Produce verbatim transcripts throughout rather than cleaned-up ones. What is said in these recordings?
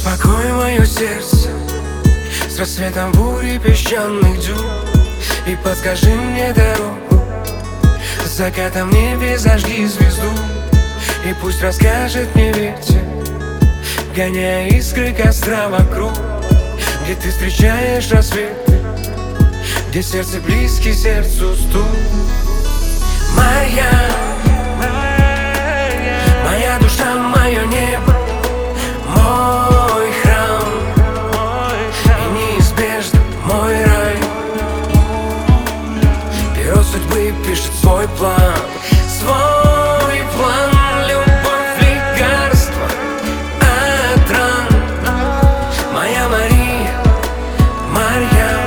Успокой мое сердце с рассветом бури песчаных дюн, и подскажи мне дорогу. С закатом в небе зажги звезду, и пусть расскажет мне ветер, гоняя искры костра вокруг, где ты встречаешь рассветы, где сердце близкий сердцу стук. Моя, моя душа, мое небо, мой храм и неизбежно мой рай. Перо судьбы пишет свой план, свой план. Любовь, лекарство от ран. Моя Мария, Марьям,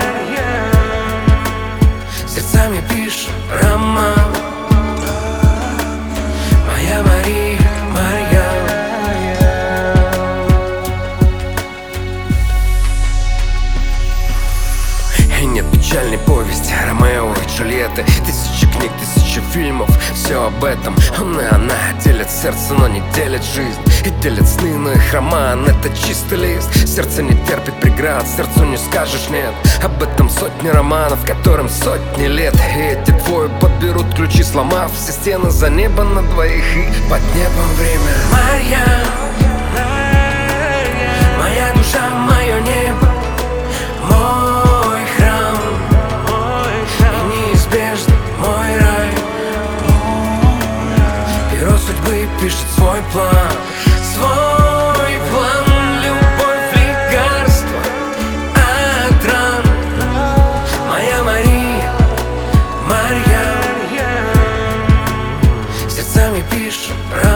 сердцами пишет роман. Моя Мария, Марьям. И нет печальной повести Ромео и Джульетты, тысячи книг, тысячи фильмов, все об этом. Он и она делят сердце, но не делят жизнь, и делят сны, но их роман — это чистый лист. Сердце не терпит преград, сердцу не скажешь нет. Об этом сотни романов, которым сотни лет. И эти двое подберут ключи, сломав все стены за небо на двоих, и под небом время. Моя, моя душа, мое небо, мой храм и неизбежно мой рай. Перо судьбы пишет свой план, свой план. Любовь, лекарство от ран. Моя Мария, Марьям, сердцами пишет роман.